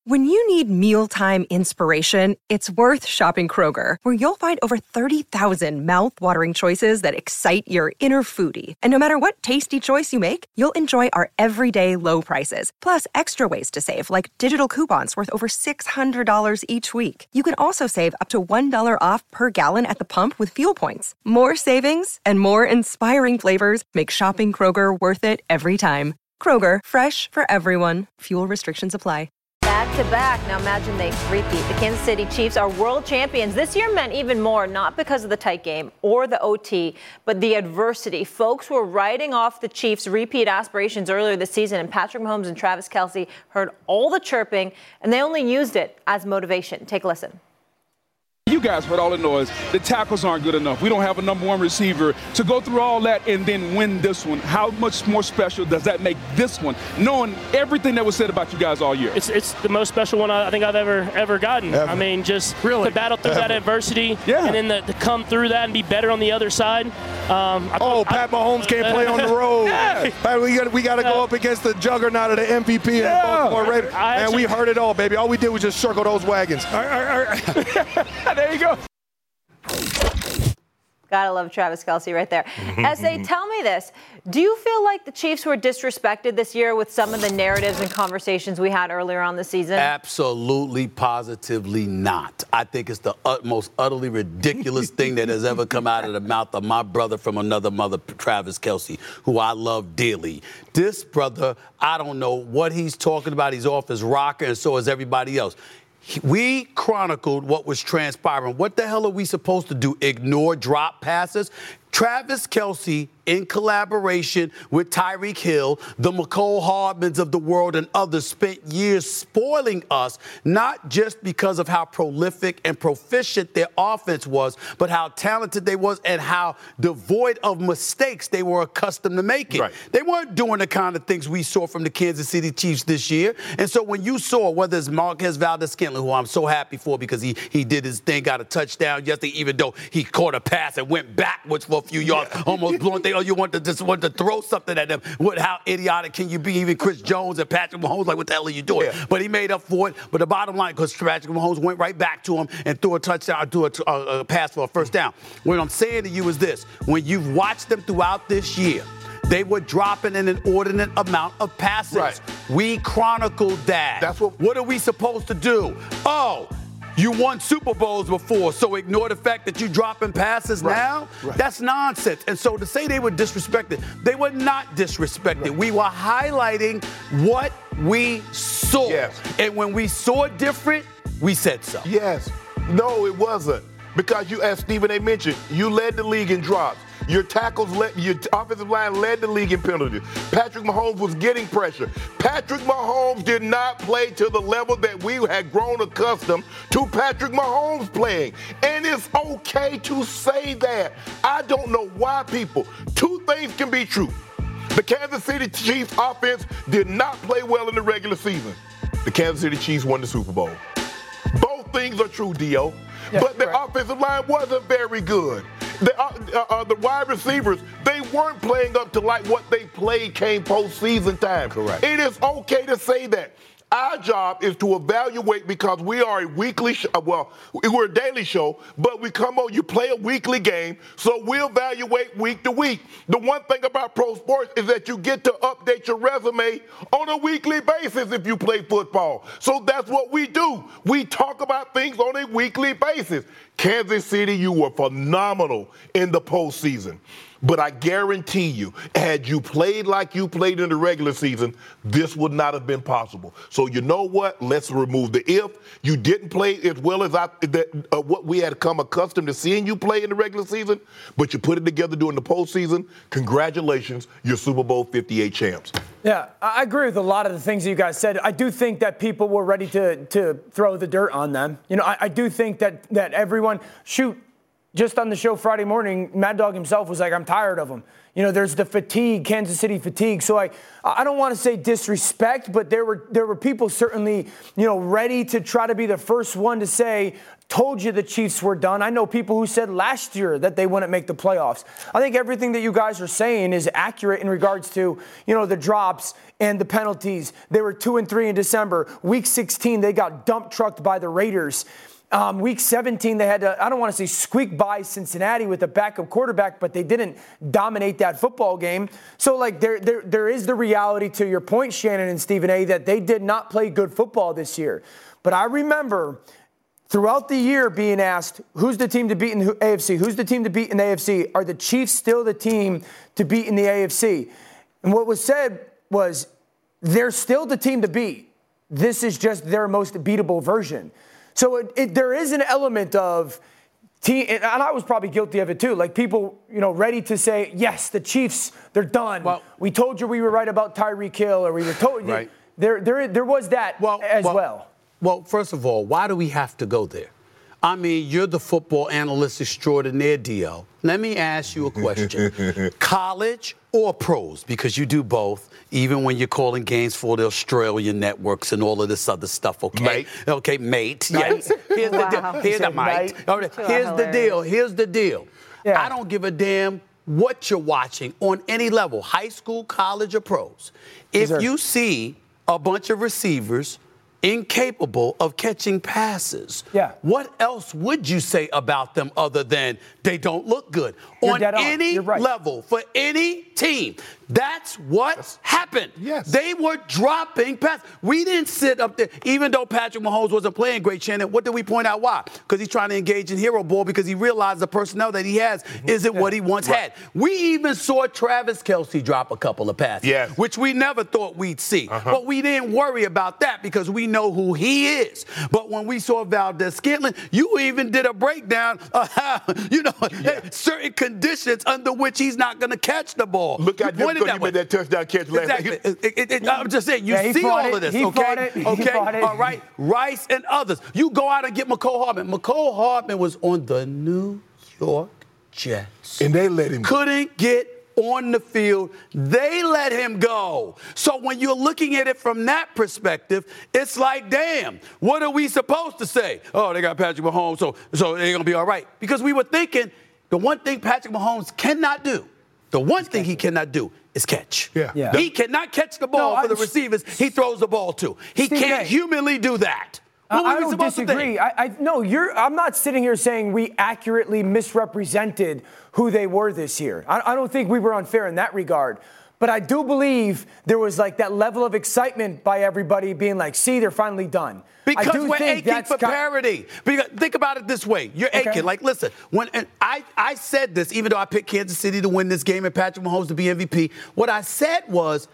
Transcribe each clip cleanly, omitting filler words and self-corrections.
When you need mealtime inspiration, it's worth shopping Kroger, where you'll find over 30,000 mouth-watering choices that excite your inner foodie. And no matter what tasty choice you make, you'll enjoy our everyday low prices, plus extra ways to save, like digital coupons worth over $600 each week. You can also save up to $1 off per gallon at the pump with fuel points. More savings and more inspiring flavors make shopping Kroger worth it every time. Kroger, fresh for everyone. Fuel restrictions apply. Back to back. Now imagine they repeat. The Kansas City Chiefs are world champions. This year meant even more, not because of the tight game or the OT, but the adversity. Folks were writing off the Chiefs' repeat aspirations earlier this season, and Patrick Mahomes and Travis Kelce heard all the chirping, and they only used it as motivation. Take a listen. You guys heard all the noise. The tackles aren't good enough. We don't have a number one receiver. To go through all that and then win this one, how much more special does that make this one, knowing everything that was said about you guys all year? It's the most special one I think I've ever gotten. Ever. I mean, just to battle through that adversity and then to come through that and be better on the other side. Pat Mahomes can't play on the road. Pat, we got to go up against the juggernaut of the MVP and Baltimore Ravens. And we heard it all, baby. All we did was just circle those wagons. There you go. Gotta love Travis Kelce right there. S.A., tell me this. Do you feel like the Chiefs were disrespected this year with some of the narratives and conversations we had earlier on the season? Absolutely, positively not. I think it's the most utterly ridiculous thing that has ever come out of the mouth of my brother from another mother, Travis Kelce, who I love dearly. This brother, I don't know what he's talking about. He's off his rocker, and so is everybody else. We chronicled what was transpiring. What the hell are we supposed to do? Ignore drop passes? Travis Kelce, in collaboration with Tyreek Hill, the Mecole Hardmans of the world and others, spent years spoiling us, not just because of how prolific and proficient their offense was, but how talented they was and how devoid of mistakes they were accustomed to making. Right. They weren't doing the kind of things we saw from the Kansas City Chiefs this year. And so when you saw, whether it's Marquez Valdes-Scantling, who I'm so happy for because he did his thing, got a touchdown yesterday, even though he caught a pass and went backwards for a few yards, almost blowing things. Oh, you want to throw something at them. How idiotic can you be? Even Chris Jones and Patrick Mahomes, like, what the hell are you doing? Yeah. But he made up for it. But the bottom line, because Patrick Mahomes went right back to him and threw a touchdown, threw a pass for a first down. What I'm saying to you is this. When you've watched them throughout this year, they were dropping an inordinate amount of passes. Right. We chronicled that. That's what are we supposed to do? Oh, you won Super Bowls before, so ignore the fact that you're dropping passes now? Right. That's nonsense. And so to say they were disrespected, they were not disrespected. Right. We were highlighting what we saw. Yes. And when we saw it different, we said so. Yes. No, it wasn't. Because you, as Stephen A. mentioned, you led the league in drops. Your your offensive line led the league in penalties. Patrick Mahomes was getting pressure. Patrick Mahomes did not play to the level that we had grown accustomed to Patrick Mahomes playing. And it's okay to say that. I don't know why people. Two things can be true. The Kansas City Chiefs offense did not play well in the regular season. The Kansas City Chiefs won the Super Bowl. Both things are true, Dio. Yeah, but the offensive line wasn't very good. The wide receivers, they weren't playing up to like what they played came postseason time. Correct. It is okay to say that. Our job is to evaluate because we are a weekly we're a daily show, but we come on, you play a weekly game, so we evaluate week to week. The one thing about pro sports is that you get to update your resume on a weekly basis if you play football. So that's what we do. We talk about things on a weekly basis. Kansas City, you were phenomenal in the postseason. But I guarantee you, had you played like you played in the regular season, this would not have been possible. So you know what? Let's remove the if. You didn't play as well as what we had come accustomed to seeing you play in the regular season, but you put it together during the postseason. Congratulations, you're Super Bowl 58 champs. Yeah, I agree with a lot of the things that you guys said. I do think that people were ready to throw the dirt on them. You know, I do think that everyone, just on the show Friday morning, Mad Dog himself was like, I'm tired of them. You know, there's the fatigue, Kansas City fatigue. So I don't want to say disrespect, but there were people certainly, you know, ready to try to be the first one to say, told you the Chiefs were done. I know people who said last year that they wouldn't make the playoffs. I think everything that you guys are saying is accurate in regards to, you know, the drops and the penalties. They were 2-3 in December. Week 16, they got dump trucked by the Raiders. Week 17, they had to, I don't want to say squeak by Cincinnati with a backup quarterback, but they didn't dominate that football game. So, like, there is the reality to your point, Shannon and Stephen A., that they did not play good football this year. But I remember throughout the year being asked, who's the team to beat in the AFC? Who's the team to beat in the AFC? Are the Chiefs still the team to beat in the AFC? And what was said was, they're still the team to beat. This is just their most beatable version. So there is an element of team, and I was probably guilty of it too. Like people, you know, ready to say, yes, the Chiefs, they're done. Well, we told you we were right about Tyreek Hill, or we were told. Right. There was that as well. Well, first of all, why do we have to go there? I mean, you're the football analyst extraordinaire, Dio. Let me ask you a question. College or pros? Because you do both, even when you're calling games for the Australian networks and all of this other stuff, okay? Mate. Okay, mate. Yes. Here's the deal. Here's the mate. Here's the deal. Yeah. I don't give a damn what you're watching on any level, high school, college, or pros. If you see a bunch of receivers incapable of catching passes, what else would you say about them other than they don't look good? On any level, for any team, that's what happened. Yes. They were dropping passes. We didn't sit up there, even though Patrick Mahomes wasn't playing great, Shannon. What did we point out? Why? Because he's trying to engage in hero ball, because he realized the personnel that he has isn't what he once had. We even saw Travis Kelce drop a couple of passes, which we never thought we'd see. But we didn't worry about that because we know who he is. But when we saw Valdez-Scantling, you even did a breakdown of how, certain conditions under which he's not going to catch the ball. Look at you made that touchdown catch last night. I'm just saying, you see all of this, okay? All right, Rice and others. You go out and get McCole Hardman. McCole Hardman was on the New York Jets. And they let him go. Couldn't get on the field. They let him go. So when you're looking at it from that perspective, it's like, damn, what are we supposed to say? Oh, they got Patrick Mahomes, so they're going to be all right. Because we were thinking the one thing Patrick Mahomes cannot do, he cannot do is catch. He cannot catch the ball for the receivers he throws the ball to. He can't humanly do that. I don't disagree. I'm not sitting here saying we accurately misrepresented who they were this year. I don't think we were unfair in that regard. But I do believe there was like that level of excitement by everybody being like, see, they're finally done. Because we're aching for parity. Because think about it this way. You're aching. Like, listen, I said this, even though I picked Kansas City to win this game and Patrick Mahomes to be MVP, what I said was,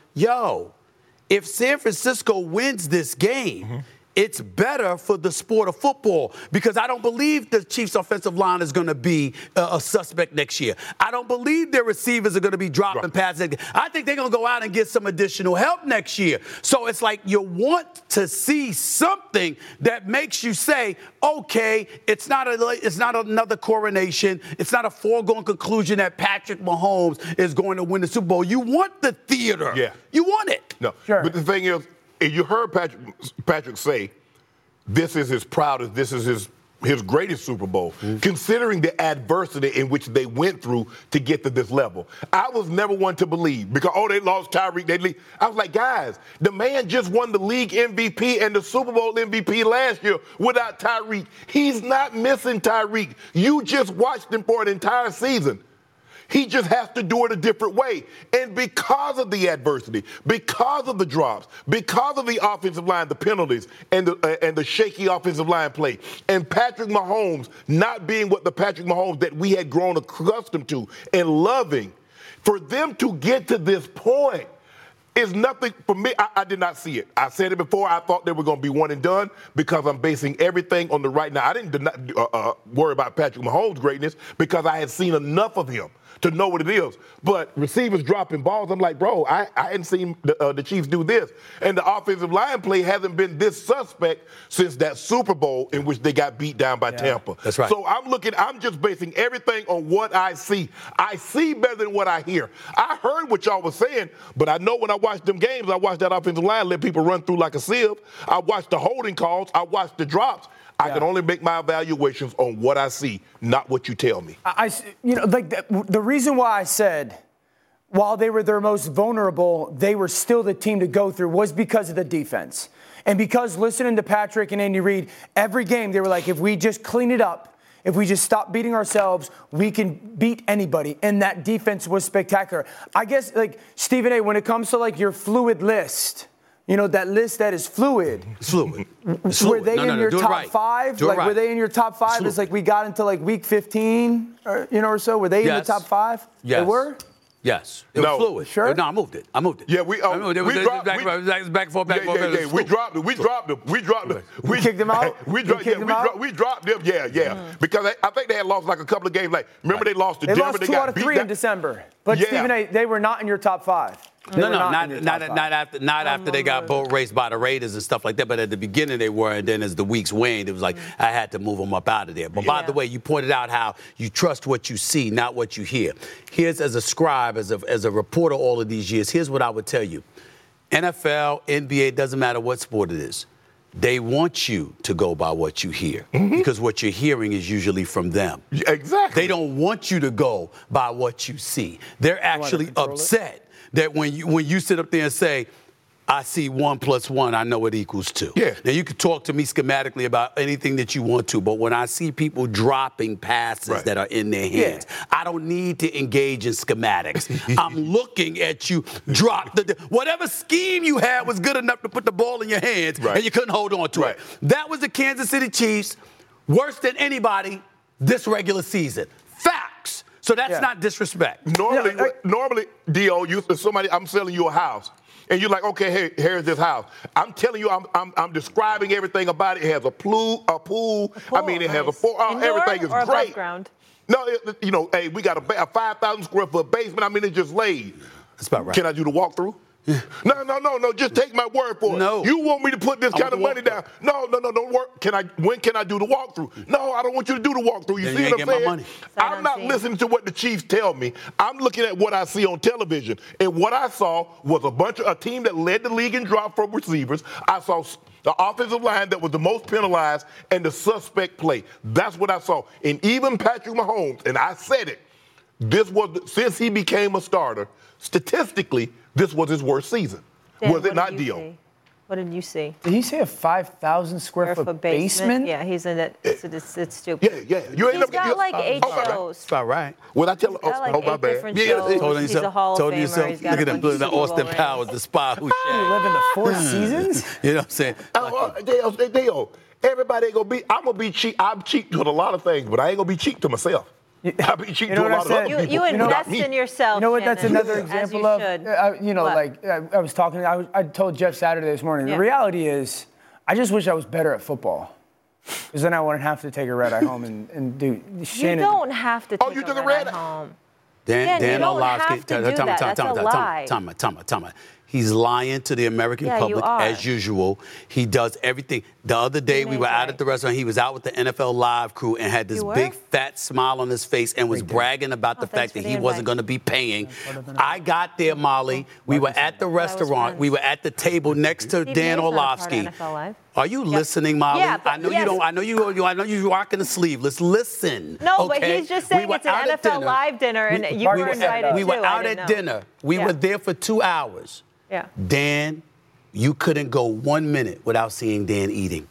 if San Francisco wins this game, it's better for the sport of football, because I don't believe the Chiefs' offensive line is going to be a suspect next year. I don't believe their receivers are going to be dropping passes. I think they're going to go out and get some additional help next year. So it's like you want to see something that makes you say, okay, it's not another coronation. It's not a foregone conclusion that Patrick Mahomes is going to win the Super Bowl. You want the theater. Yeah. You want it. No. Sure. But the thing is, you heard Patrick say this is his proudest, this is his greatest Super Bowl, considering the adversity in which they went through to get to this level. I was never one to believe, because, they lost Tyreek. I was like, guys, the man just won the league MVP and the Super Bowl MVP last year without Tyreek. He's not missing Tyreek. You just watched him for an entire season. He just has to do it a different way. And because of the adversity, because of the drops, because of the offensive line, the penalties, and the shaky offensive line play, and Patrick Mahomes not being what the Patrick Mahomes that we had grown accustomed to and loving, for them to get to this point is nothing for me. I did not see it. I said it before. I thought they were going to be one and done, because I'm basing everything on the right now. I didn't worry about Patrick Mahomes' greatness, because I had seen enough of him to know what it is. But receivers dropping balls, I'm like, bro, I hadn't seen the Chiefs do this. And the offensive line play hasn't been this suspect since that Super Bowl in which they got beat down by Tampa. That's right. So I'm just basing everything on what I see. I see better than what I hear. I heard what y'all was saying, but I know when I watched them games, I watched that offensive line let people run through like a sieve. I watched the holding calls. I watched the drops. I can only make my evaluations on what I see, not what you tell me. The reason why I said while they were their most vulnerable, they were still the team to go through was because of the defense. And because listening to Patrick and Andy Reid, every game they were like, if we just clean it up, if we just stop beating ourselves, we can beat anybody. And that defense was spectacular. I guess, Stephen A., when it comes to, your fluid list, that list that is fluid. It's fluid. Were they in your top five? Were they in your top five? It's we got into week 15 or so? Were they in the top five? Yes. They were? Yes. It was fluid. Sure? No, I moved it. Yeah, we dropped it. Back and forth. We dropped it. We dropped it. We kicked them out? We dropped them. Yeah. Because I think they had lost a couple of games. Remember they lost to Denver. They lost 2 out of 3 in December. But Stephen A., they were not in your top 5. Not after they got boat raced by the Raiders and stuff like that. But at the beginning they were, and then as the weeks waned, it was I had to move them up out of there. But by the way, you pointed out how you trust what you see, not what you hear. Here's, as a scribe, as a reporter all of these years, here's what I would tell you. NFL, NBA, doesn't matter what sport it is. They want you to go by what you hear because what you're hearing is usually from them. Exactly. They don't want you to go by what you see. They're actually upset that when you sit up there and say, I see 1 + 1, I know it equals 2. Yeah. Now, you can talk to me schematically about anything that you want to, but when I see people dropping passes that are in their hands, I don't need to engage in schematics. I'm looking at you drop. Whatever scheme you had was good enough to put the ball in your hands, and you couldn't hold on to it. That was the Kansas City Chiefs, worse than anybody this regular season. Facts. So that's not disrespect. Normally, D.O., I'm selling you a house. And you're like, okay, hey, here's this house. I'm telling you, I'm describing everything about it. It has a pool. I mean, it has everything is or great. Above ground? No, hey, we got a 5,000 square foot basement. I mean, it's just laid. That's about right. Can I do the walkthrough? No. Just take my word for it. No. You want me to put this kind of money down? No. Don't work. When can I do the walkthrough? No, I don't want you to do the walkthrough. You see what I'm saying? Money. I'm not listening to what the Chiefs tell me. I'm looking at what I see on television. And what I saw was a team that led the league in drop from receivers. I saw the offensive line that was the most penalized and the suspect play. That's what I saw. And even Patrick Mahomes, and I said it, since he became a starter, statistically, this was his worst season. Dan, was it not, Dio? What did you see? Did he say a 5,000 square foot basement? Yeah, he's in it. It's stupid. Yeah. He's got 8 shows. That's about right. Well, I tell He's got 8 my bad. different shows. He's a Hall of Famer. He's got look at the Austin Powers, the spy who You live in the 4 seasons? You know what I'm saying? Dale, everybody ain't gonna be. I'm gonna be cheap. I'm cheap to a lot of things, but I ain't gonna be cheap to myself. I'll be cheap to a lot of other people. You invest in yourself. You know what? That's another example of. Should. I was talking. I told Jeff Saturday this morning. The reality is, I just wish I was better at football, because then I wouldn't have to take a red eye home and do. You don't have to take a red eye home. Dan Orlovsky. That's a lie. He's lying to the American public as usual. He does everything. The other day we were out at the restaurant. He was out with the NFL Live crew and had this big fat smile on his face and was bragging about the fact that he wasn't going to be paying. I got there, Molly. We were at the restaurant. We were at the table next to Dan Orlovsky. Are you listening, Molly? Yeah, I know you don't. I know you rocking the sleeveless. Listen. No, but he's just saying it's an NFL Live dinner, and you were invited. We were out at dinner. We were there for 2 hours. Yeah. Dan, you couldn't go 1 minute without seeing Dan eating.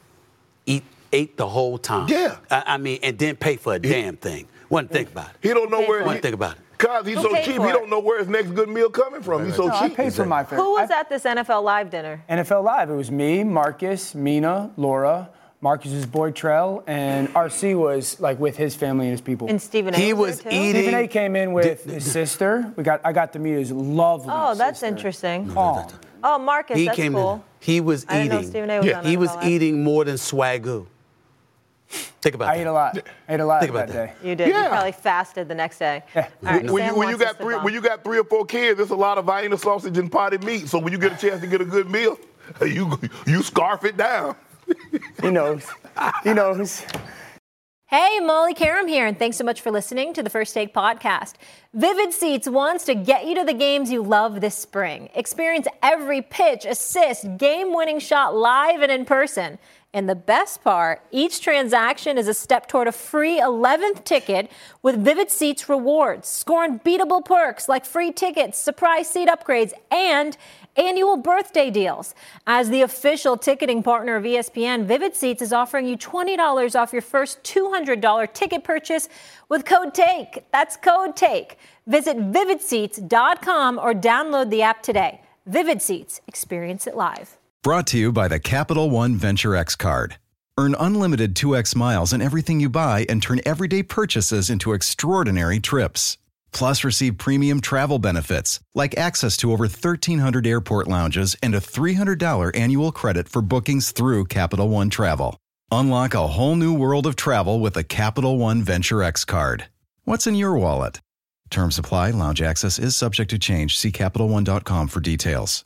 Ate the whole time. Yeah. I mean, and didn't pay for a damn thing. One thing about it. He don't know where. One thing about it. Cause he's so cheap, he don't know where his next good meal coming from. He's so cheap. I paid for my favorite. Who was at this NFL Live dinner? NFL Live. It was me, Marcus, Mina, Laura, Marcus's boy Trell, and RC was with his family and his people. And Stephen A. He was eating. Stephen A. came in with his sister. I got to meet his lovely sister. Oh, that's interesting. Oh, Marcus, He that's came cool. in. He was I didn't know eating. Stephen A. was on He was NFL Live. eating more than Swagoo. Think about that. I ate a lot. I ate a lot Think about that day. You did. Yeah. You probably fasted the next day. Yeah. All right, When Sam you wants us to got 3 or 4 kids, there's a lot of Vienna sausage and potted meat. So when you get a chance to get a good meal, you scarf it down. He knows. He knows. Hey, Molly Karam here, and thanks so much for listening to the First Take podcast. Vivid Seats wants to get you to the games you love this spring. Experience every pitch, assist, game-winning shot live and in person. And the best part, each transaction is a step toward a free 11th ticket with Vivid Seats rewards. Score unbeatable perks like free tickets, surprise seat upgrades, and annual birthday deals. As the official ticketing partner of ESPN, Vivid Seats is offering you $20 off your first $200 ticket purchase with code TAKE. That's code TAKE. Visit vividseats.com or download the app today. Vivid Seats. Experience it live. Brought to you by the Capital One Venture X card. Earn unlimited 2x miles in everything you buy and turn everyday purchases into extraordinary trips. Plus, receive premium travel benefits like access to over 1,300 airport lounges and a $300 annual credit for bookings through Capital One Travel. Unlock a whole new world of travel with a Capital One Venture X card. What's in your wallet? Terms apply. Lounge access is subject to change. See CapitalOne.com for details.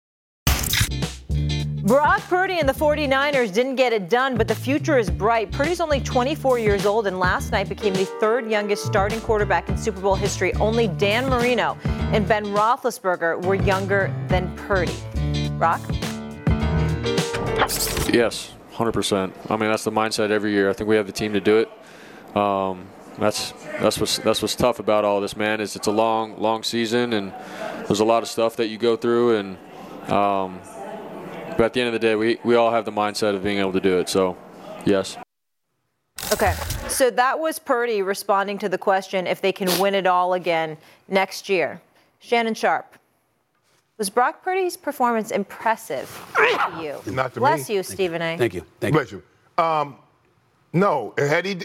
Brock Purdy and the 49ers didn't get it done, but the future is bright. Purdy's only 24 years old and last night became the third youngest starting quarterback in Super Bowl history. Only Dan Marino and Ben Roethlisberger were younger than Purdy. Brock? Yes, 100%. I mean, that's the mindset every year. I think we have the team to do it. That's what's tough about all this, man, is it's a long season, and there's a lot of stuff that you go through, and but at the end of the day, we all have the mindset of being able to do it. So, yes. Okay, so that was Purdy responding to the question if they can win it all again next year. Shannon Sharpe, was Brock Purdy's performance impressive to you? Not to Bless me. you, Stephen A. Thank you. Bless you. No, had he,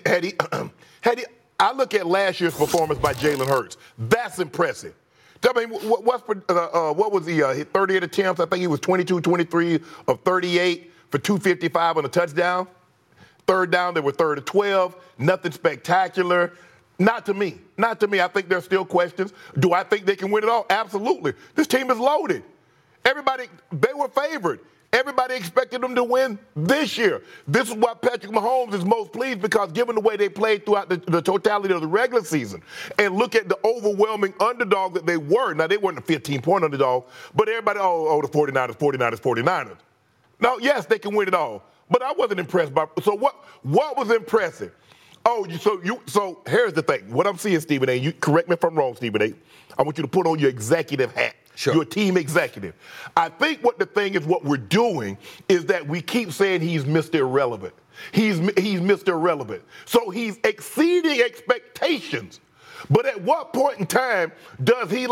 I look at last year's performance by Jalen Hurts. That's impressive. I mean, what was he, 38 attempts? I think he was 22-23 of 38 for 255 on a touchdown. Third down, they were 3rd of 12. Nothing spectacular. Not to me. Not to me. I think there's still questions. Do I think they can win it all? Absolutely. This team is loaded. They were favored. Everybody expected them to win this year. This is why Patrick Mahomes is most pleased, because given the way they played throughout the totality of the regular season, and look at the overwhelming underdog that they were. Now, they weren't a 15-point underdog, but everybody, the 49ers. No, yes, they can win it all. But I wasn't impressed by. So what was impressive? So here's the thing. What I'm seeing, Stephen A., you correct me if I'm wrong, Stephen A., I want you to put on your executive hat. Sure. You're a team executive. I think what we're doing is that we keep saying he's Mr. Irrelevant. He's Mr. Irrelevant. So he's exceeding expectations. But at what point in time does he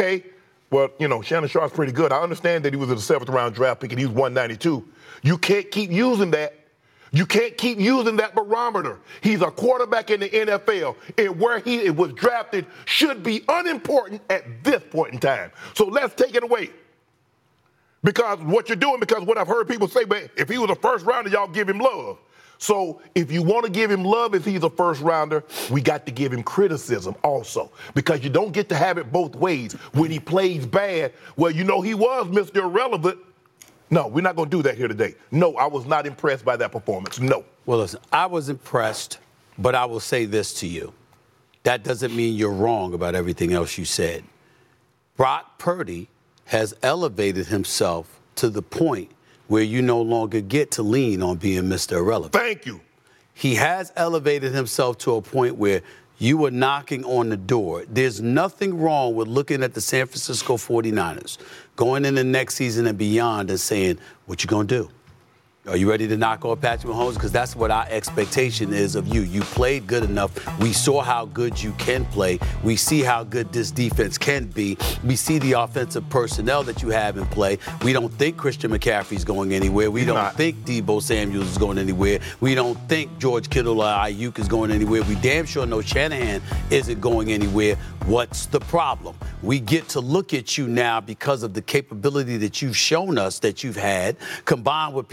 Shannon Sharpe's pretty good. I understand that he was a 7th round draft pick and he was 192. You can't keep using that. You can't keep using that barometer. He's a quarterback in the NFL, and where he was drafted should be unimportant at this point in time. So let's take it away. Because what I've heard people say, but if he was a first rounder, y'all give him love. So if you want to give him love if he's a first rounder, we got to give him criticism also. Because you don't get to have it both ways. When he plays bad, he was Mr. Irrelevant. No, we're not going to do that here today. No, I was not impressed by that performance. No. Well, listen, I was impressed, but I will say this to you. That doesn't mean you're wrong about everything else you said. Brock Purdy has elevated himself to the point where you no longer get to lean on being Mr. Irrelevant. Thank you. He has elevated himself to a point where you were knocking on the door. There's nothing wrong with looking at the San Francisco 49ers, going in the next season and beyond and saying, what you going to do? Are you ready to knock off Patrick Mahomes? Because that's what our expectation is of you. You played good enough. We saw how good you can play. We see how good this defense can be. We see the offensive personnel that you have in play. We don't think Christian McCaffrey's going anywhere. We don't think Deebo Samuels is going anywhere. We don't think George Kittle or Ayuk is going anywhere. We damn sure know Shanahan isn't going anywhere. What's the problem? We get to look at you now because of the capability that you've shown us that you've had, combined with people like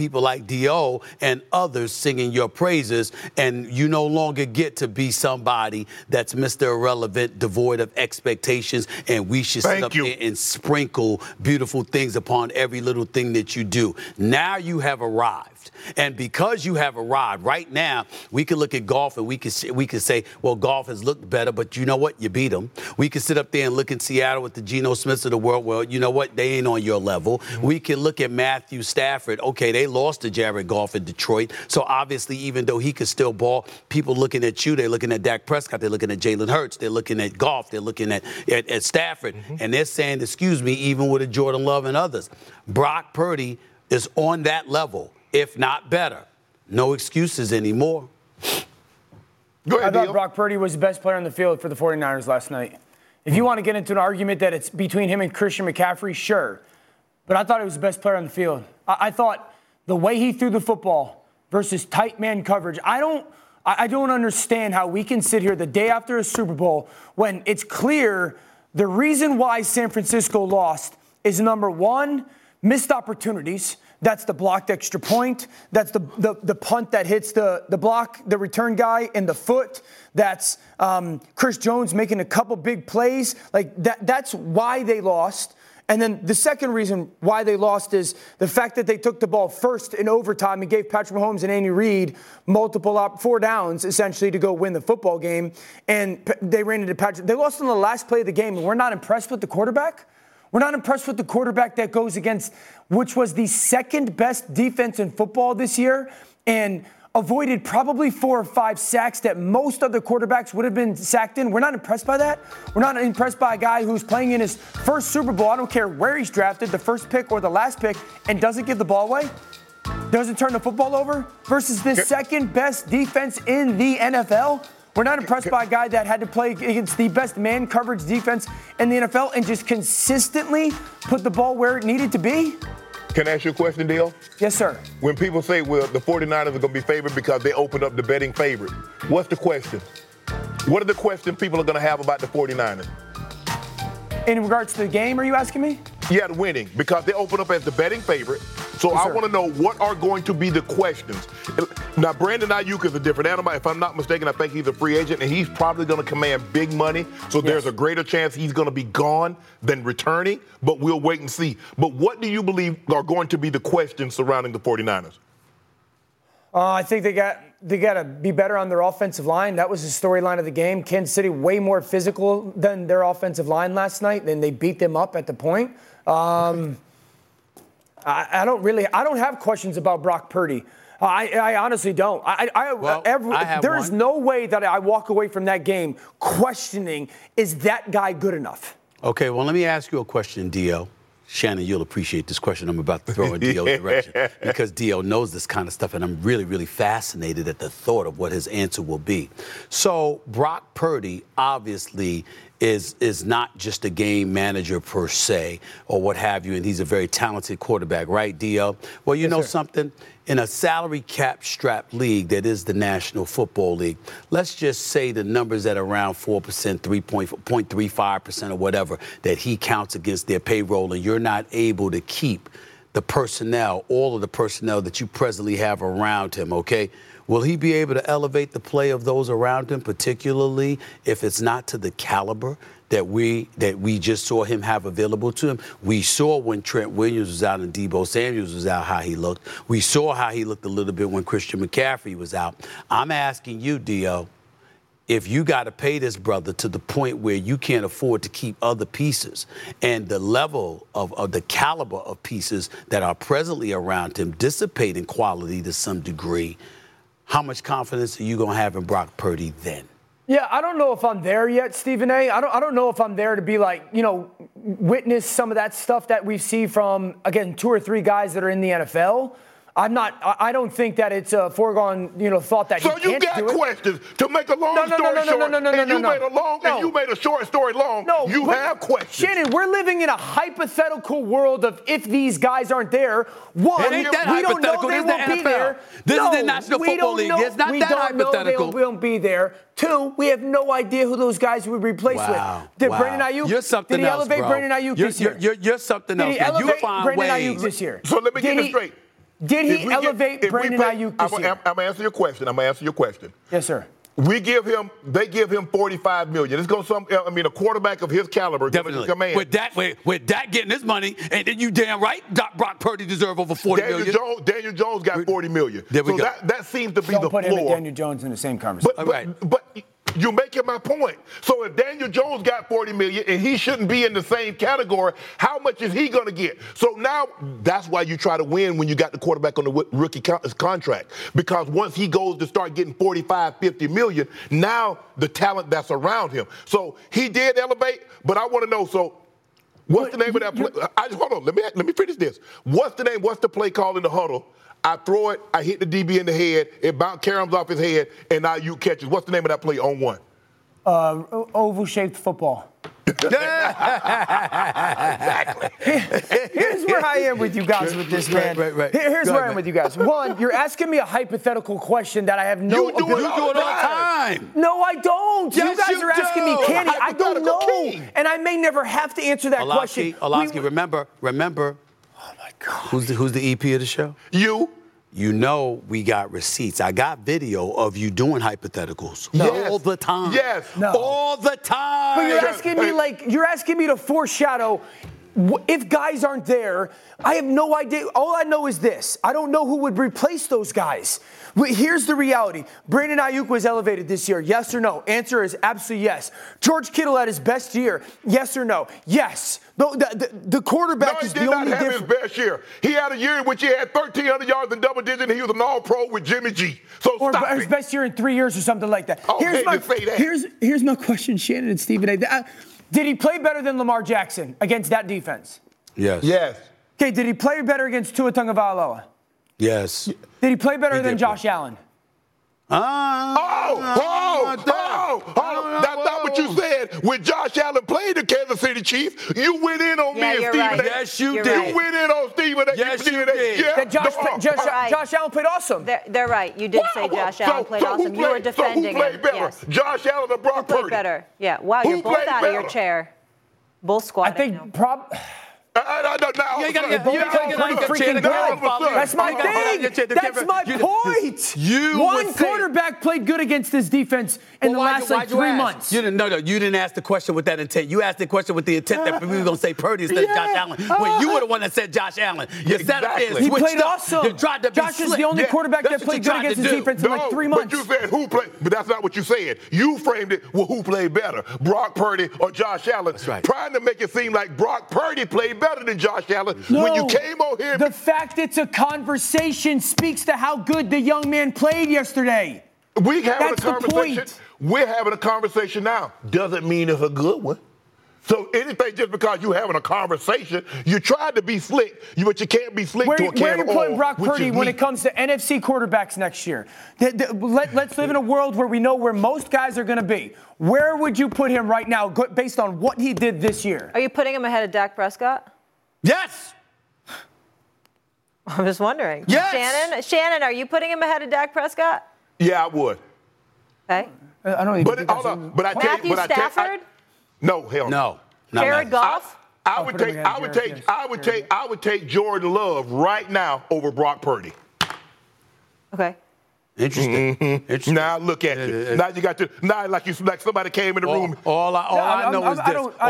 like D.O. and others singing your praises, and you no longer get to be somebody that's Mr. Irrelevant, devoid of expectations, and we should sit up there and sprinkle beautiful things upon every little thing that you do. Now you have arrived. And because you have arrived, right now, we can look at golf and we can say, well, golf has looked better, but you know what? You beat them. We can sit up there and look in Seattle with the Geno Smiths of the world. Well, you know what? They ain't on your level. Mm-hmm. We can look at Matthew Stafford. Okay, they lost to Jared Goff in Detroit. So obviously, even though he could still ball, people looking at you, they're looking at Dak Prescott, they're looking at Jalen Hurts, they're looking at Goff, they're looking at Stafford. Mm-hmm. And they're saying, excuse me, even with a Jordan Love and others. Brock Purdy is on that level, if not better. No excuses anymore. Go ahead, I thought Brock Purdy was the best player on the field for the 49ers last night. If you want to get into an argument that it's between him and Christian McCaffrey, sure. But I thought he was the best player on the field. I thought the way he threw the football versus tight man coverage, I don't understand how we can sit here the day after a Super Bowl when it's clear the reason why San Francisco lost is, number one, missed opportunities. That's the blocked extra point. That's the punt that hits the block, the return guy in the foot. That's Chris Jones making a couple big plays. Like that's why they lost. And then the second reason why they lost is the fact that they took the ball first in overtime and gave Patrick Mahomes and Andy Reid multiple 4 downs, essentially, to go win the football game. And they ran into Patrick. They lost on the last play of the game, and we're not impressed with the quarterback? We're not impressed with the quarterback that goes against, which was the second best defense in football this year, and avoided probably 4 or 5 sacks that most other quarterbacks would have been sacked in. We're not impressed by that. We're not impressed by a guy who's playing in his first Super Bowl. I don't care where he's drafted, the first pick or the last pick, and doesn't give the ball away, doesn't turn the football over, versus the second best defense in the NFL. We're not impressed by a guy that had to play against the best man coverage defense in the NFL and just consistently put the ball where it needed to be. Can I ask you a question, Dale? Yes, sir. When people say, well, the 49ers are going to be favored because they opened up the betting favorite, what's the question? What are the questions people are going to have about the 49ers? In regards to the game, are you asking me? Yeah, the winning, because they open up as the betting favorite. So yes, I want to know what are going to be the questions. Now, Brandon Ayuk is a different animal. If I'm not mistaken, I think he's a free agent, and he's probably going to command big money. So there's a greater chance he's going to be gone than returning, but we'll wait and see. But what do you believe are going to be the questions surrounding the 49ers? I think they got to be better on their offensive line. That was the storyline of the game. Kansas City way more physical than their offensive line last night, and they beat them up at the point. I don't have questions about Brock Purdy. I honestly don't. There's no way that I walk away from that game questioning, is that guy good enough? Okay, well, let me ask you a question, Dio. Shannon, you'll appreciate this question I'm about to throw in Dio's direction, because Dio knows this kind of stuff, and I'm really, really fascinated at the thought of what his answer will be. So Brock Purdy obviously is not just a game manager per se or what have you, and he's a very talented quarterback, right, Dio? Well, you know something? In a salary cap strapped league that is the National Football League, let's just say the numbers at around 4%, 3.35% or whatever that he counts against their payroll, and you're not able to keep the personnel, all of the personnel that you presently have around him, okay? Will he be able to elevate the play of those around him, particularly if it's not to the caliber that we just saw him have available to him? We saw when Trent Williams was out and Deebo Samuels was out how he looked. We saw how he looked a little bit when Christian McCaffrey was out. I'm asking you, Dio, if you got to pay this brother to the point where you can't afford to keep other pieces, and the level of the caliber of pieces that are presently around him dissipate in quality to some degree, how much confidence are you going to have in Brock Purdy then? Yeah, I don't know if I'm there yet, Stephen A. I don't know if I'm there to be like, witness some of that stuff that we see from, again, 2 or 3 guys that are in the NFL. I don't think that it's a foregone, thought that he can't do it. So you got questions. To make a long story short, and you made a short story long, you have questions. Shannon, we're living in a hypothetical world of if these guys aren't there. One, we don't know they won't be there. This is the National Football League. It's not that hypothetical. They won't be there. 2, we have no idea who those guys would replace with. Did Brandon Ayuk? You're something else, Did he elevate Brandon Ayuk this year? You're something else. Did he elevate Brandon Ayuk this year? So let me get this straight. Did he elevate Brandon Ayuk this year? I'm going to answer your question. Yes, sir. They give him $45 million. It's going a quarterback of his caliber. Definitely. Come in. With that getting his money, and then you damn right, Brock Purdy deserve over $40 million. Daniel Jones got $40 million. There we go. That seems to be Don't the put floor. him and Daniel Jones in the same conversation. But you're making my point. So if Daniel Jones got $40 million and he shouldn't be in the same category, how much is he going to get? So now that's why you try to win when you got the quarterback on the rookie contract. Because once he goes to start getting $45, $50 million, now the talent that's around him. So he did elevate, but I want to know, so what's the name of that play? Hold on, let me finish this. What's the play call in the huddle? I throw it, I hit the DB in the head, it caroms off his head, and now you catch it. What's the name of that play on one? Oval-shaped football. Exactly. Here's where I am with you guys with this, man. Right. Here's where I am with you guys. One, you're asking me a hypothetical question that I have no You do it all the time. No, I don't. Yes, you guys are asking me, Kenny. I don't know. King. And I may never have to answer that question. Olofsky, remember. Oh, my God. Who's the EP of the show? You. You know we got receipts. I got video of you doing hypotheticals all the time. Yes. No. All the time. But you're asking me to foreshadow if guys aren't there. I have no idea. All I know is this. I don't know who would replace those guys. Here's the reality. Brandon Ayuk was elevated this year. Yes or no? Answer is absolutely yes. George Kittle had his best year. Yes or no? Yes. The quarterback is the only difference. He did not have his best year. He had a year in which he had 1,300 yards in double digits, and he was an all-pro with Jimmy G. So stop it. His best year in 3 years or something like that. Here's my question, Shannon and Stephen A. Did he play better than Lamar Jackson against that defense? Yes. Okay, did he play better against Tua Tagovailoa? Yes. Did he play better than Josh Allen? That's not what you said. When Josh Allen played the Kansas City Chiefs, you went in on me and Stephen A. Yes, you did. You went in on Stephen A. Yes, you did. Yeah. Josh Allen played awesome. They're right. You did say Josh Allen played awesome. You were defending who played him. Better? Yes. Josh Allen or Brock Purdy? Who played better? Yeah. Wow, you're both out of your chair. Both squatting. I think That's my thing. That's my point. One quarterback played good against this defense in the last 3 months. You didn't ask the question with that intent. You asked the question with the intent that we were going to say Purdy instead of Josh Allen. When you were the one that said Josh Allen. Your setup is he played up. awesome. You tried to be Josh is the only quarterback that played good against his defense in 3 months. But you said who played, but that's not what you said. You framed it with who played better, Brock Purdy or Josh Allen. That's right. Trying to make it seem like Brock Purdy played better than Josh Allen. No, when you came on here. The fact it's a conversation speaks to how good the young man played yesterday. We're having That's a conversation. the point. We're having a conversation now. Doesn't mean it's a good one. So anything just because you're having a conversation, you tried to be slick, but you can't be slick to a can of oil. Where are you putting Brock Purdy when it comes to NFC quarterbacks next year? Let's live in a world where we know where most guys are going to be. Where would you put him right now based on what he did this year? Are you putting him ahead of Dak Prescott? Yes. I'm just wondering. Yes. Shannon, are you putting him ahead of Dak Prescott? Yeah, I would. Okay. I don't even hold on. But I tell Matthew you, Stafford? No, hell no. Jared Goff? I would take Jordan Love right now over Brock Purdy. Okay. Interesting. Now look at you. Now you got to like somebody came in the room. All I know is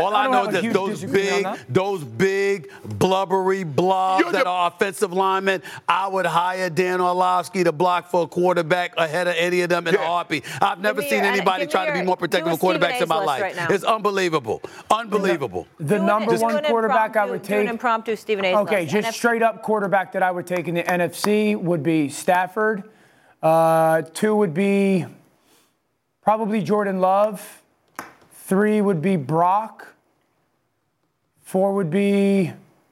this. Those big blubbery blobs that are offensive linemen. I would hire Dan Orlovsky to block for a quarterback ahead of any of them in a heartbeat. I've never seen anybody try to be more protective of quarterbacks in my life. Right, it's unbelievable. The number one quarterback I would take. Do an impromptu Stephen A. Okay, just straight up quarterback that I would take in the NFC would be Stafford. 2 would be probably Jordan Love. 3 would be Brock. 4 would be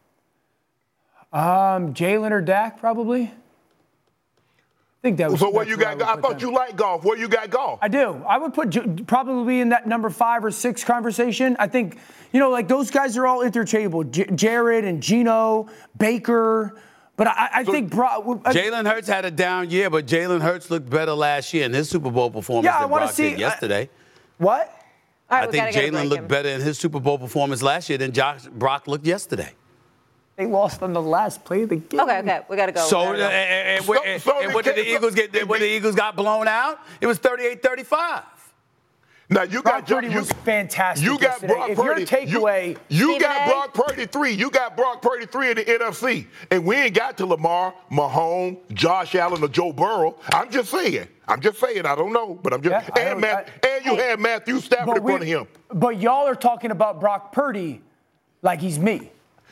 Jalen or Dak, probably. I think that was. So where you got? I thought you liked golf. Where you got golf? I do. I would put probably in that number 5 or 6 conversation. I think like those guys are all interchangeable. Jared and Geno, Baker. But I think Jalen Hurts had a down year, but Jalen Hurts looked better last year in his Super Bowl performance than Brock did yesterday. What? I think Jalen looked better in his Super Bowl performance last year than Brock looked yesterday. They lost on the last play of the game. Okay, we got to go. So, and what did the Eagles get? When the Eagles got blown out, it was 38-35. Now you Brock Purdy was fantastic. You got yesterday. Brock if Purdy. Your takeaway. You got Brock Purdy 3. You got Brock Purdy 3 in the NFC, and we ain't got to Lamar, Mahomes, Josh Allen, or Joe Burrow. I'm just saying. I don't know, but I'm just. Yeah, and you had Matthew Stafford in front of him. But y'all are talking about Brock Purdy like he's me.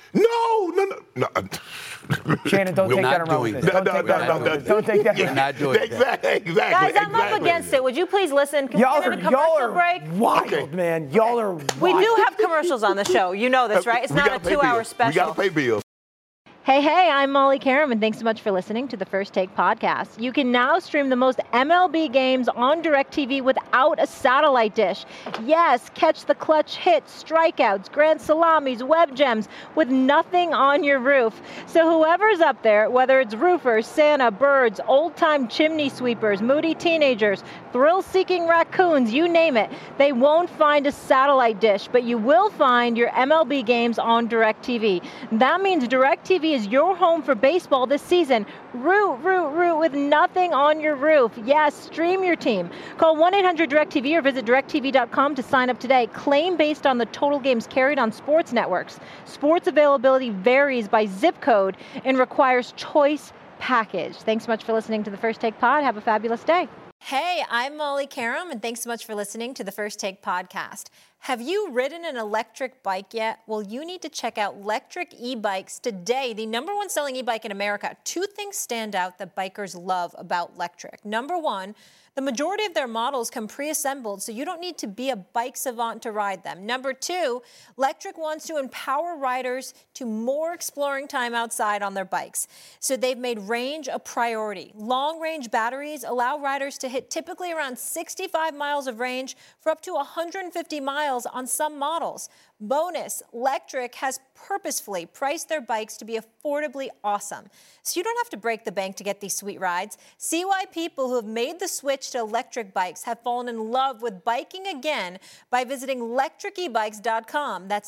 No. Shannon, don't take that around with it. Don't take that. We're not doing that. Exactly. Guys, I'm up against it. Would you please listen? Can Y'all we get a commercial break? Wild, man. Y'all are wild. We do have commercials on the show. You know this, right? It's not a 2-hour special. We got to pay bills. Hey, I'm Molly Karam, and thanks so much for listening to the First Take podcast. You can now stream the most MLB games on DirecTV without a satellite dish. Yes, catch the clutch hits, strikeouts, grand salamis, web gems with nothing on your roof. So whoever's up there, whether it's roofers, Santa, birds, old-time chimney sweepers, moody teenagers, thrill-seeking raccoons, you name it, they won't find a satellite dish, but you will find your MLB games on DirecTV. That means DirecTV is your home for baseball this season. Root with nothing on your roof. Yes, stream your team. Call 1-800-DirecTV or visit DirecTV.com to sign up today. Claim based on the total games carried on sports networks. Sports availability varies by zip code and requires choice package. Thanks so much for listening to the First Take Pod. Have a fabulous day. Hey, I'm Molly Karam, and thanks so much for listening to the First Take podcast. Have you ridden an electric bike yet? Well, you need to check out Lectric E-Bikes today, the #1 selling e-bike in America. 2 things stand out that bikers love about Lectric. Number 1, the majority of their models come pre-assembled, so you don't need to be a bike savant to ride them. Number 2, Lectric wants to empower riders to more exploring time outside on their bikes. So they've made range a priority. Long-range batteries allow riders to hit typically around 65 miles of range for up to 150 miles on some models. Bonus, Lectric has purposefully priced their bikes to be affordably awesome. So you don't have to break the bank to get these sweet rides. See why people who have made the switch to electric bikes have fallen in love with biking again by visiting lectricebikes.com. That's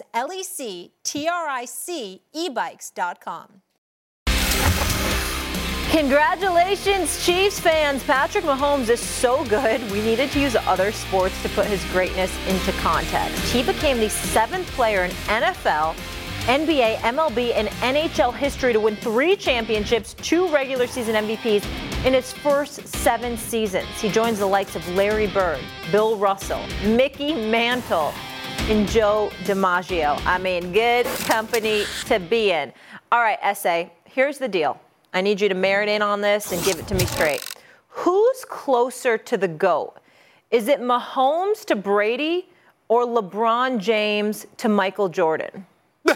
LECTRIC ebikes.com. Congratulations, Chiefs fans. Patrick Mahomes is so good, we needed to use other sports to put his greatness into context. He became the 7th player in NFL, NBA, MLB, and NHL history to win 3 championships, 2 regular season MVPs in his first 7 seasons. He joins the likes of Larry Bird, Bill Russell, Mickey Mantle, and Joe DiMaggio. I mean, good company to be in. All right, S.A., here's the deal. I need you to marinate on this and give it to me straight. Who's closer to the GOAT? Is it Mahomes to Brady or LeBron James to Michael Jordan?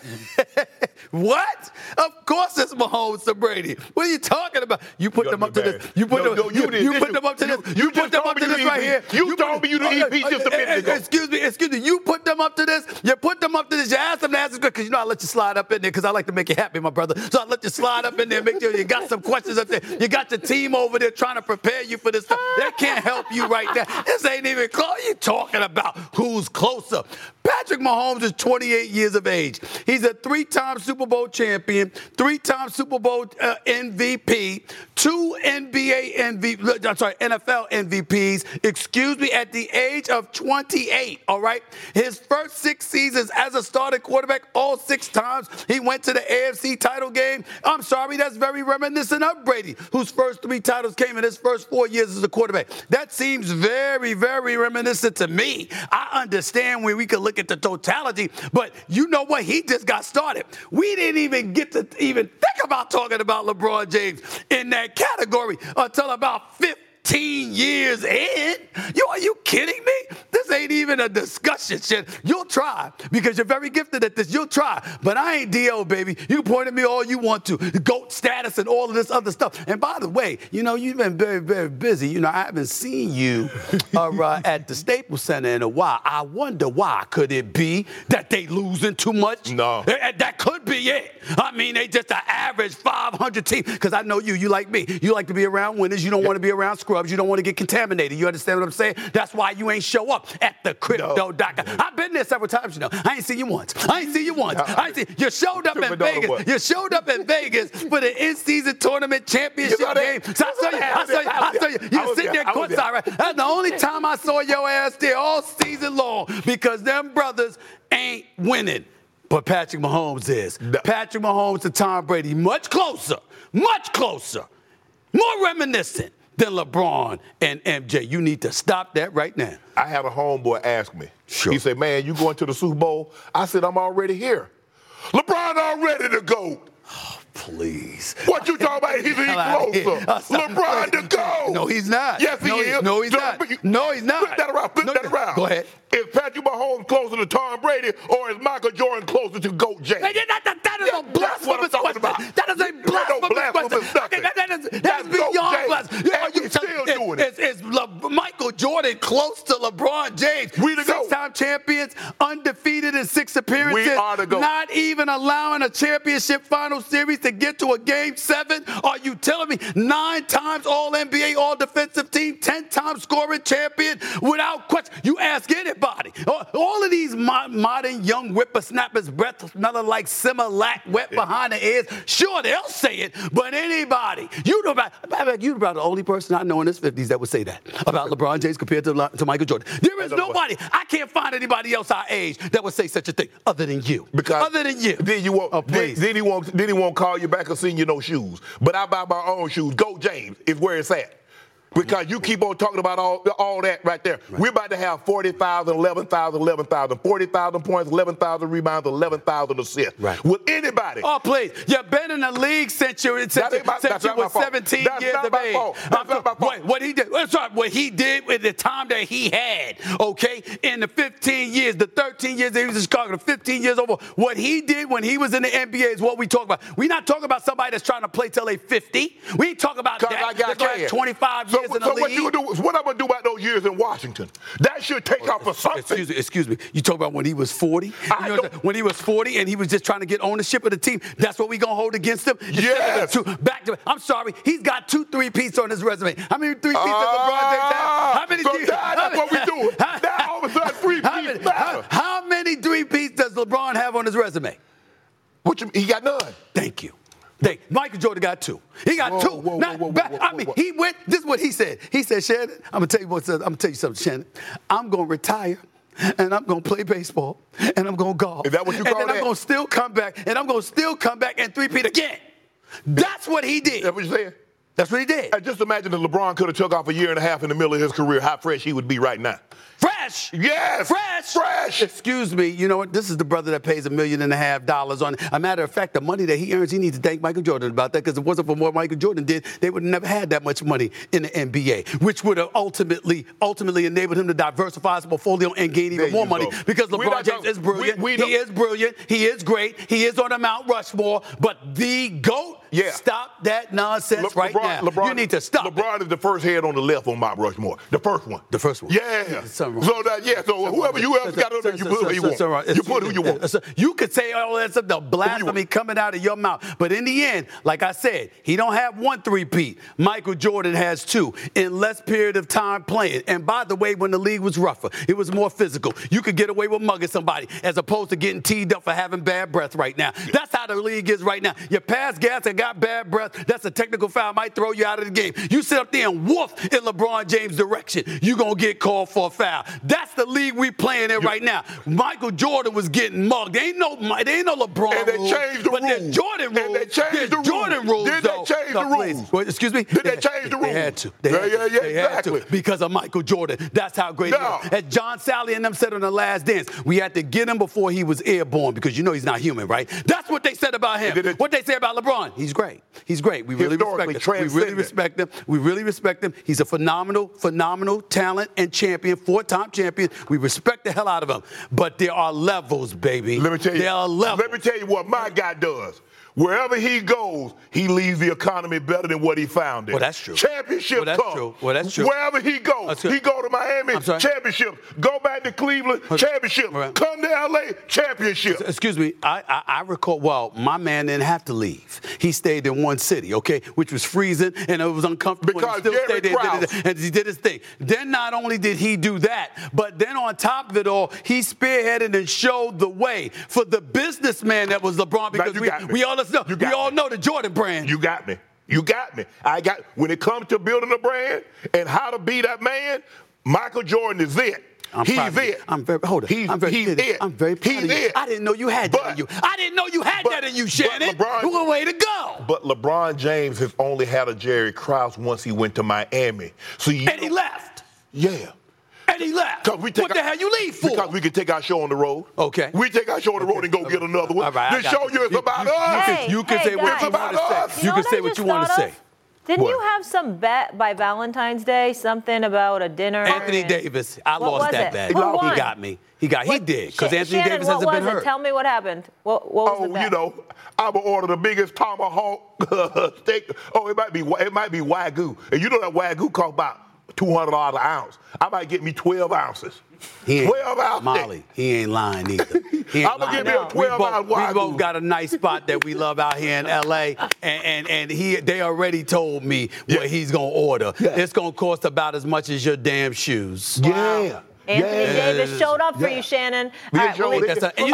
What? Of course it's Mahomes to Brady. What are you talking about? You put them up to this. You put them up to this. You put them up to this right here. You told me you the EP just a minute ago. Excuse me. You put them up to this. You put them up to this. You asked them to ask because you know I let you slide up in there because I like to make you happy, my brother. So I let you slide up in there, make sure you got some questions up there. You got your team over there trying to prepare you for this stuff. They can't help you right now. This ain't even close. You talking about who's closer? Patrick Mahomes is 28 years of age. He's a 3-time Super Bowl champion, 3-time Super Bowl MVP, 2 NFL MVPs, at the age of 28, all right? His first 6 seasons as a starting quarterback, all 6 times he went to the AFC title game. I'm sorry, that's very reminiscent of Brady, whose first 3 titles came in his first 4 years as a quarterback. That seems very, very reminiscent to me. I understand where we could look at the totality, but you know what? He just got started. We didn't even get to even think about talking about LeBron James in that category until about 15 years in. Are you kidding me? This ain't even a discussion, shit. You'll try because you're very gifted at this. You'll try, but I ain't D.O., baby. You can point at me all you want to. GOAT status and all of this other stuff. And by the way, you've been very, very busy. I haven't seen you at the Staples Center in a while. I wonder why. Could it be that they losing too much? No. That could be it. I mean, they just an average 500 team. Because I know you like me. You like to be around winners. You don't want to be around scrubs. You don't want to get contaminated. You understand what I'm saying? That's why you ain't show up. at the Crypto.com. I've been there several times, you know. I ain't seen you once. You showed up in Vegas. You showed up in Vegas for the in-season tournament championship game. So I saw you. You sit there courtside, right? That's the only time I saw your ass there all season long because them brothers ain't winning. But Patrick Mahomes is. Patrick Mahomes to Tom Brady, much closer, more reminiscent than LeBron and MJ. You need to stop that right now. I had a homeboy ask me. Sure. He said, man, you going to the Super Bowl? I said, I'm already here. LeBron already the GOAT. Oh, please. What you talking about? He's closer. LeBron the GOAT. No, he's not. Yes, he is. No, he's not. No, he's not. Flip that around. Go ahead. Is Patrick Mahomes closer to Tom Brady or is Michael Jordan closer to GOAT James? That is a blasphemous question. That is a blasphemous question. That is beyond blasphemous. You still doing it. Is Michael Jordan close to LeBron James? We the GOAT. Six-time champions, undefeated in 6 appearances. We are the GOAT. Not even allowing a championship final series to get to a Game 7. Are you telling me 9 times All-NBA, All-Defensive Team, 10 times scoring champion without question? You ask anybody. All of these modern young whippersnappers, breath smelling like Similac, wet behind the ears. Sure, they'll say it, but anybody. You're about the only person I know in his 50s that would say that about LeBron James compared to Michael Jordan. There is nobody. I can't find anybody else our age that would say such a thing other than you. Other than you. Then he won't call you back or send you no shoes. But I buy my own shoes. GOAT James is where it's at. Because you keep on talking about all that right there. Right. We're about to have 40,000, 11,000, 40,000 points, 11,000 rebounds, 11,000 assists. Right. With anybody. Oh, please. You've been in the league since you were 17 years of age. That's not my fault. What he did with the time that he had, okay, in the 15 years, the 13 years that he was in Chicago, the 15 years over, what he did when he was in the NBA is what we talk about. We're not talking about somebody that's trying to play till they 50. We ain't talking about that. That's like 25 years. So what I'm going to do about those years in Washington? That should take off for something. Excuse me. You talk about when he was 40? When he was 40 and he was just trying to get ownership of the team, that's what we going to hold against him? Yes. I'm sorry. He's got 2 3-peats on his resume. How many 3-peats does LeBron James have? How many? That's what we do. Now all of a sudden 3-peats matter. How many 3-peats does LeBron have on his resume? He got none. Thank you. Michael Jordan got 2. He got 2. He went. This is what he said. He said, Shannon, I'm gonna tell you something, Shannon. I'm gonna retire, and I'm gonna play baseball, and I'm gonna golf. Is that what you call that? And then I'm gonna still come back, and 3-peat again. That's what he did. Is that what you're saying? That's what he did. Just imagine if LeBron could have took off a year and a half in the middle of his career, how fresh he would be right now. Fresh? Yes. Fresh. Excuse me. You know what? This is the brother that pays $1.5 million on it. A matter of fact, the money that he earns, he needs to thank Michael Jordan about that, because if it wasn't for what Michael Jordan did, they would have never had that much money in the NBA, which would have ultimately enabled him to diversify his portfolio and gain even more money, because LeBron James is brilliant. He is brilliant. He is great. He is on the Mount Rushmore. But the GOAT, stop that nonsense right now. You need to stop. LeBron is the first head on the left on Mount Rushmore. The first one. Yeah. So whoever you else got on there, you put who you want. You put who you want. You could say all that stuff, the blasphemy coming out of your mouth. But in the end, like I said, he don't have 1 3-peat. Michael Jordan has 2 in less period of time playing. And by the way, when the league was rougher, it was more physical. You could get away with mugging somebody as opposed to getting teed up for having bad breath right now. That's how the league is right now. You pass gas and got bad breath, that's a technical foul, might throw you out of the game. You sit up there and woof in LeBron James' direction, you're going to get called for a foul. That's the league we playing in right now. Michael Jordan was getting mugged. There ain't no LeBron and they changed the rules. There's Jordan rules. And they changed the Jordan rules. Did they change the rules? Well, excuse me? Did they change the rules? They had to. They had to. Because of Michael Jordan. That's how great he was. As John Sally and them said on The Last Dance, we had to get him before he was airborne, because you know he's not human, right? That's what they said about him. What they say about LeBron, he's great. He's great. We really respect him. We really respect him. He's a phenomenal talent and champion, 4-time champion. We respect the hell out of him. But there are levels, baby. Let me tell you. There are levels. Let me tell you what my guy does. Wherever he goes, he leaves the economy better than what he found it. Well, that's true. Championship come. Well, that's true. Wherever he goes, he go to Miami, championship. Go back to Cleveland, championship. Right. Come to L.A., championship. Excuse me. I recall, well, my man didn't have to leave. He stayed in one city, okay, which was freezing, and it was uncomfortable. Because Jerry Krause. And he did his thing. Then not only did he do that, but then on top of it all, he spearheaded and showed the way for the businessman that was LeBron, because we all know the Jordan brand. You got me. When it comes to building a brand and how to be that man, Michael Jordan is it. He's it. I'm very proud of you. I didn't know you had that in you. I didn't know you had that in you, Shannon. Way to go. But LeBron James has only had a Jerry Krause once he went to Miami. And he left. Yeah. And he left. What the hell you leave for? Because we can take our show on the road. Okay. We take our show on the road and go get another one. Right, this show is about us. You can say what you want to say. You can say what you want to say. Didn't you have some bet by Valentine's Day? Something about a dinner? Anthony Davis. I lost that bet. He got me. He did. Because Anthony Davis hasn't been hurt. Tell me what happened. What was the bet? I'm going to order the biggest tomahawk steak. It might be Wagyu. And you know that Wagyu costs about $200 an ounce. I might get me 12 ounces. 12 ounces. Molly, he ain't lying either. I'm going to give me a 12-ounce Wagyu. We both got a nice spot that we love out here in L.A., and they already told me what he's going to order. Yeah. It's going to cost about as much as your damn shoes. Wow. Yeah. Anthony Davis showed up for you, Shannon. I know he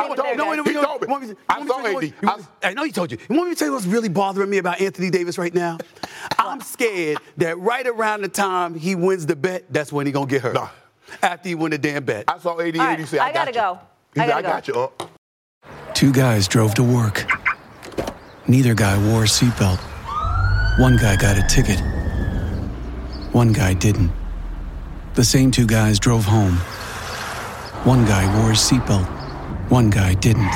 told you. You want me to tell you what's really bothering me about Anthony Davis right now? I'm scared that right around the time he wins the bet, that's when he's going to get hurt. Nah. After he win the damn bet. I saw 80 say, I got to go. I got you. Two guys drove to work. Neither guy wore a seatbelt. One guy got a ticket. One guy didn't. The same two guys drove home. One guy wore his seatbelt. One guy didn't.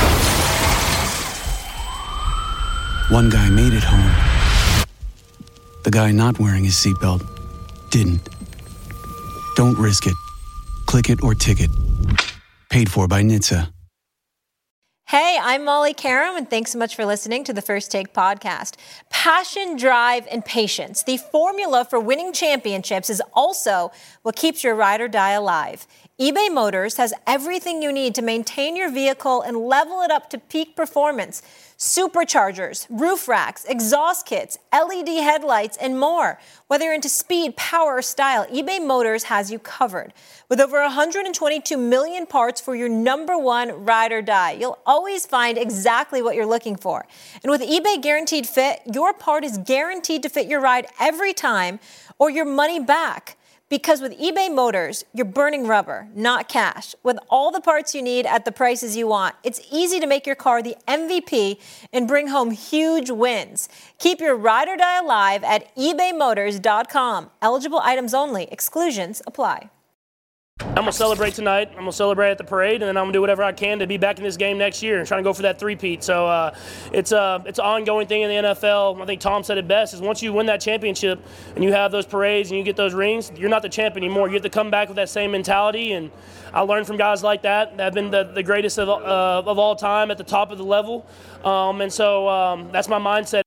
One guy made it home. The guy not wearing his seatbelt didn't. Don't risk it. Click it or ticket. Paid for by NHTSA. Hey, I'm Molly Karam, and thanks so much for listening to the First Take podcast. Passion, drive, and patience. The formula for winning championships is also what keeps your ride or die alive. eBay Motors has everything you need to maintain your vehicle and level it up to peak performance. Superchargers, roof racks, exhaust kits, LED headlights, and more. Whether you're into speed, power, or style, eBay Motors has you covered. With over 122 million parts for your number one ride or die, you'll always find exactly what you're looking for. And with eBay Guaranteed Fit, your part is guaranteed to fit your ride every time or your money back. Because with eBay Motors, you're burning rubber, not cash. With all the parts you need at the prices you want, it's easy to make your car the MVP and bring home huge wins. Keep your ride or die alive at ebaymotors.com. Eligible items only. Exclusions apply. I'm going to celebrate tonight. I'm going to celebrate at the parade, and then I'm going to do whatever I can to be back in this game next year and trying to go for that three-peat. So it's an ongoing thing in the NFL. I think Tom said it best, is once you win that championship and you have those parades and you get those rings, you're not the champ anymore. You have to come back with that same mentality, and I learned from guys like that have been the greatest of all time at the top of the level. And so that's my mindset.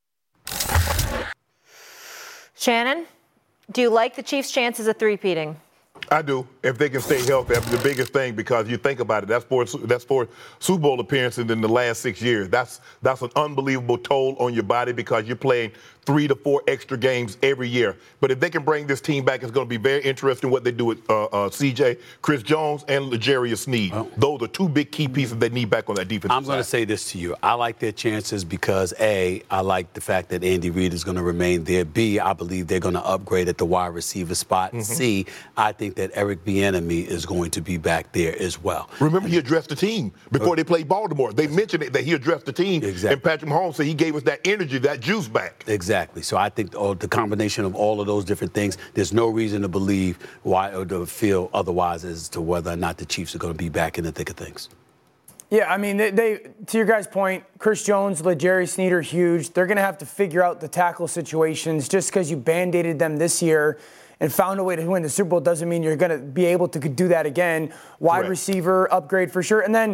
Shannon, do you like the Chiefs' chances of three-peating? I do, if they can stay healthy. That's the biggest thing, because you think about it, that's four Super Bowl appearances in the last 6 years. That's an unbelievable toll on your body, because you're playing 3 to 4 extra games every year. But if they can bring this team back, it's going to be very interesting what they do with CJ, Chris Jones, and L'Jarius Sneed. Oh. Those are two big key pieces they need back on that defense. I'm going to say this to you. I like their chances because, A, I like the fact that Andy Reid is going to remain there. B, I believe they're going to upgrade at the wide receiver spot. Mm-hmm. C, I think that Eric Bieniemy is going to be back there as well. Remember, he addressed the team before they played Baltimore. They mentioned it, that he addressed the team. Exactly. And Patrick Mahomes said he gave us that energy, that juice back. Exactly. So I think the combination of all of those different things, there's no reason to believe why or to feel otherwise as to whether or not the Chiefs are going to be back in the thick of things. Yeah, I mean, they to your guys' point, Chris Jones, L'Jarius Sneed are huge. They're going to have to figure out the tackle situations. Just because you band-aided them this year and found a way to win the Super Bowl doesn't mean you're going to be able to do that again. Wide receiver upgrade for sure. And then,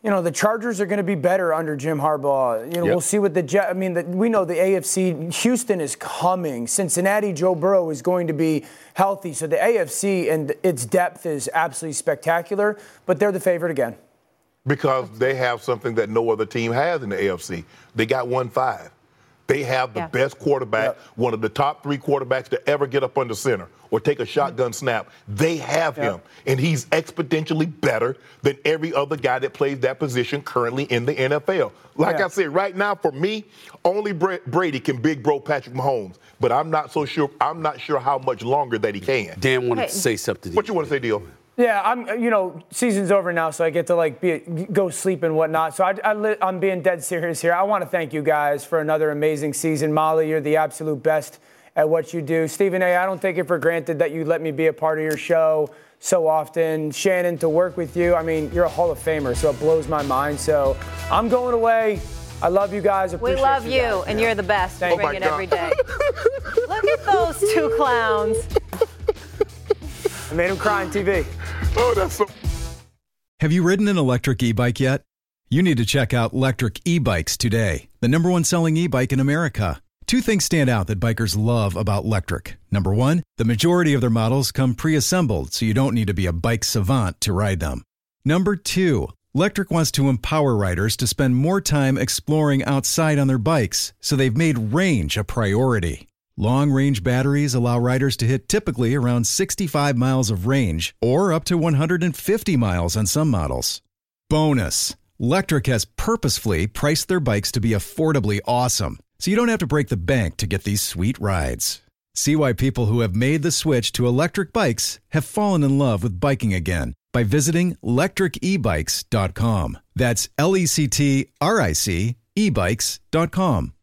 the Chargers are going to be better under Jim Harbaugh. We'll see what we know the AFC, Houston is coming. Cincinnati, Joe Burrow is going to be healthy. So the AFC and its depth is absolutely spectacular, but they're the favorite again. Because they have something that no other team has in the AFC. They got 1-5. They have the best quarterback, one of the top 3 quarterbacks to ever get up under center or take a shotgun snap. They have him, and he's exponentially better than every other guy that plays that position currently in the NFL. Like I said, right now, for me, only Brady can big bro Patrick Mahomes, but I'm not sure how much longer that he can. Dan wanted to say something. What you want to say, Dio? Yeah, season's over now, so I get to go sleep and whatnot. So I'm being dead serious here. I want to thank you guys for another amazing season. Molly, you're the absolute best at what you do. Stephen A., I don't take it for granted that you let me be a part of your show so often. Shannon, to work with you, you're a Hall of Famer, so it blows my mind. So I'm going away. I love you guys. We love you, and you're the best. Thank you. Bring it every day. Look at those 2 clowns. I made him cry on TV. Oh, that's so. Have you ridden an electric e-bike yet? You need to check out Lectric E-Bikes today, the #1 selling e-bike in America. 2 things stand out that bikers love about Lectric. Number 1, the majority of their models come pre-assembled, so you don't need to be a bike savant to ride them. Number 2, Lectric wants to empower riders to spend more time exploring outside on their bikes, so they've made range a priority. Long-range batteries allow riders to hit typically around 65 miles of range or up to 150 miles on some models. Bonus, Lectric has purposefully priced their bikes to be affordably awesome, so you don't have to break the bank to get these sweet rides. See why people who have made the switch to electric bikes have fallen in love with biking again by visiting lectricebikes.com. That's LECTRIC ebikes.com.